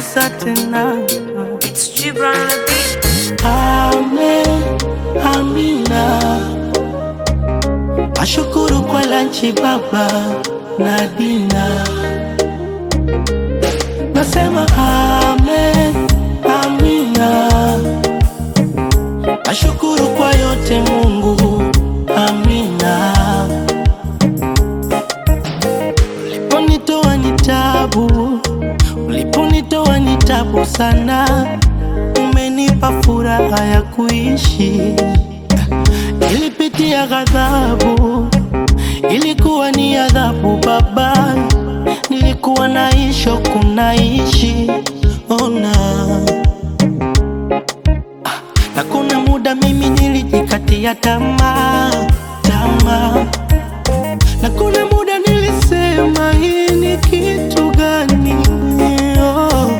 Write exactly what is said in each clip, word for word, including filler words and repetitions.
kabisa tena. It's Gibran on the beat. Amen, amina. Nashukuru kwa lanchi baba na dina. Nasema amen, amina. Nashukuru kwa yote Mungu, amina. Uliponitoa ni tabu, uliponitoa ni tabu sana. Umenipa furaha ya kuishi. Nilipitia ghadhabu, ilikuwa ni adhabu baba. Nilikuwa naishi kunaishi, ona. Na kuna muda mimi nilijikatia tamaa, tamaa. Na kuna muda nilisema hii ni kitu gani, oh.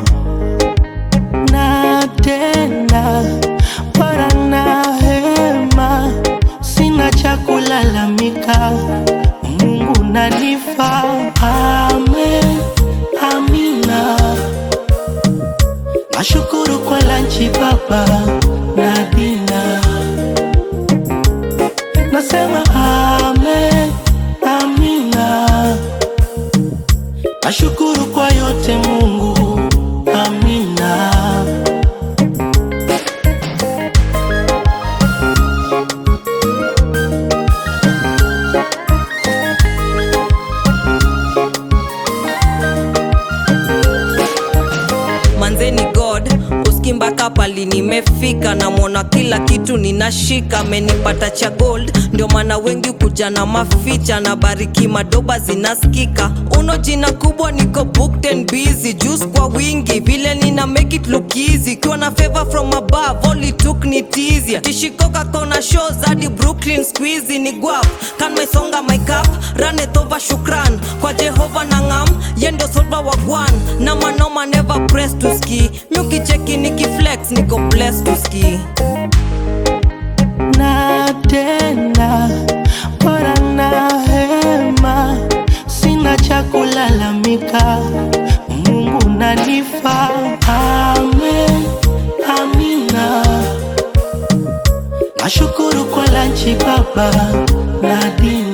Na tena para na hema, sina cha kulalamika, Mungu nanifa. Amen, amina. Nashukuru kwa lanchi baba na dina. Nasema amen, amina. Nashukuru kwa yote Mungu, amina. Manzeni God, uskimbaka pali nimefika. Na mwona kila kitu ninashika. Menipata cha gold, ndio maana wengi kuja na maficha. Na bariki madoba zinaskika. Uno jina kubwa niko booked and busy. Juice kwa wingi, vile nina make it look easy. Kiwa na favor from above, all it took ni teasy. Tishikoka kona shows hadi Brooklyn squeezy. Ni guap, kan maisonga my cup. Run it over shukran, kwa Jehova na ngam. Yendo solva wagwan, na manoma never press to ski. Nyuki cheki niki flex, niko blessed to ski. Na tena para na hema, sina cha kulalamika, Mungu nanifa. Amen, amina. Nashukuru kwa lanchi baba na dina.